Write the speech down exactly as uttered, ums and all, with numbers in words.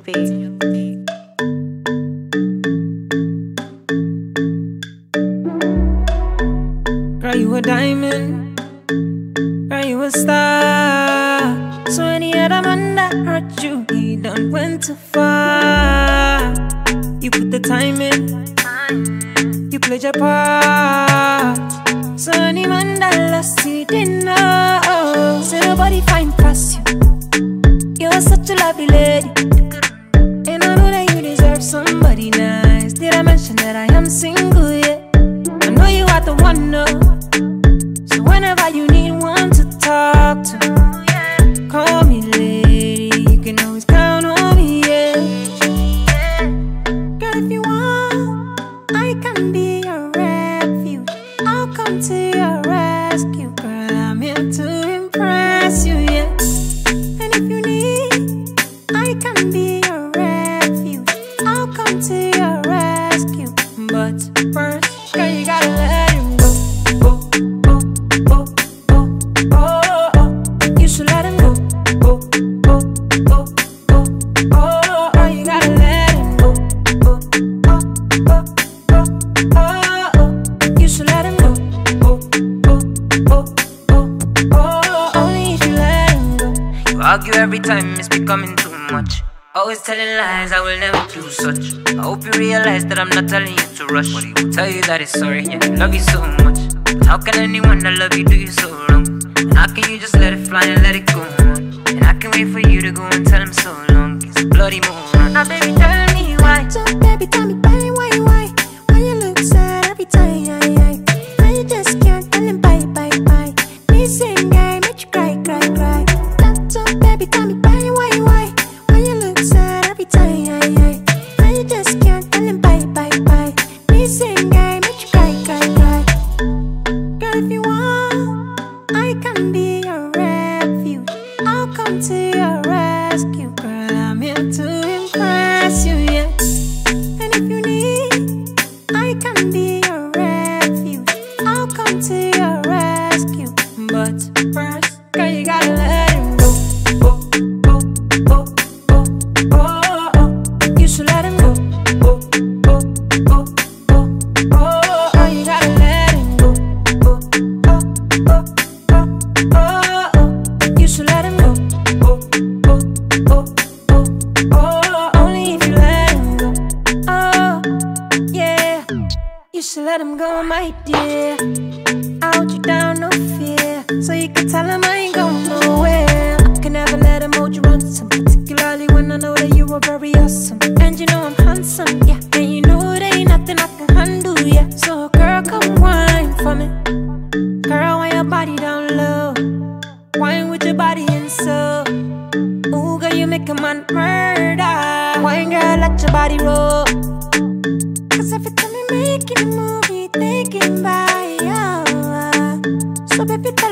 beat. Girl, you a diamond. Girl, you a star. So any other man that hurt you, he done went too far. You put the time in, you played your part. So any man that lost, he didn't know. Say nobody find past you. You're such a lovely lady, and I know that you deserve somebody nice. Did I mention that I am single yet? I know you are the one, no. So whenever you need one to talk to, call me lady, you can always count on me, yeah. Girl, if you want, I can be your refuge. I'll come to your rescue. Girl, I'm here to impress you, yeah. And if you need, I can be your refuge. I'll come to your rescue. But first, girl, you gotta let him go. Go, go, go, go, go, oh. You should let him go. Go, go, go, go, go, oh. You gotta let him go. Go, go, go, go, go, oh. You should let him go. Go, go, go, go, go, only if you let him go. You argue every time, it's becoming too much. Always telling lies, I will never do such. I hope you realize that I'm not telling you to rush. But he will tell you that he's sorry, yeah, I love you so much. But how can anyone that love you do you so wrong? And how can you just let it fly and let it go on? And I can wait for you to go and tell him so long. It's a bloody moron. Now baby, tell me why. So baby, tell me why, why, why? Why you look sad every time? Why you just can't tell him bye, bye, bye? Me sing, I make you cry, cry, cry. So baby, tell me why, why, why? Why you look sad every time? Why you just can't tell him bye, bye, bye? Me sing, I make you cry, cry, cry. Girl, if you want, I can be your refuge. I'll come to your rescue. Girl, I'm here to impress you, yeah. And if you need, I can be your refuge. I'll come to your rescue. But first, girl, you gotta let him go. Go, go, go, go, go, oh. You should let him go. Go, go, go, go, go, oh. You gotta let him go. Go, go, go, go, go, oh. You should let him go. Go, go, go, go, go, only if you let him go. Oh, yeah. You should let him go, my dear. I'll hold you down, no fear. So you can tell him I ain't going nowhere. I can never let him hold you ransom, particularly when I know that you are very awesome. And you know I'm handsome, yeah. And you know there ain't nothing I can handle, yeah. So girl, come wine for me. Girl, why your body down low? Wine with your body and soul. Ooh, girl, you make a man murder. Wine, girl, let your body roll. Cause every time you make it move, you thinking about you. So baby, tell